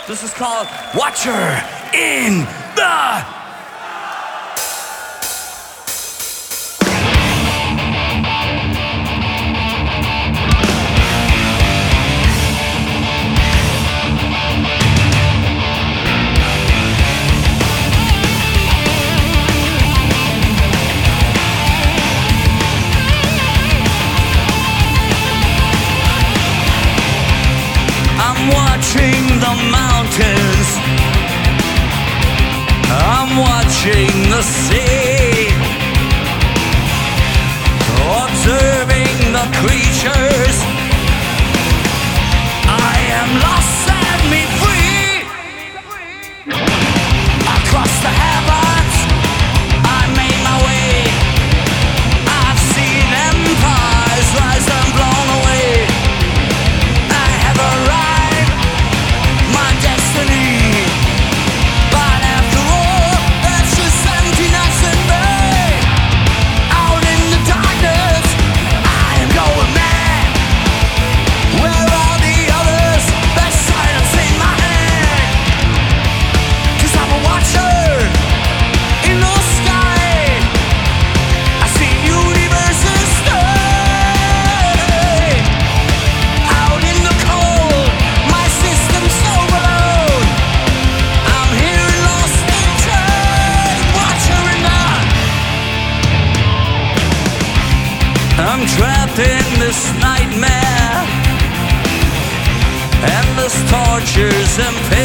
This is called Watcher in the... I'm watching the mountains, I'm watching the sea, observing the creatures. I am lost, set me free. Across the heavens I made my way. I've seen empires rise and blown away. I have arrived my destiny, but after all, that's just emptiness in me. Out in the darkness, I am going mad. Where are the others? There's silence in my head. 'Cause I'm a watcher in the sky. I see universes stay. Out in the cold, my system's overload. I'm here and lost in time, watcher in the... I'm trapped in this nightmare, endless tortures and pain.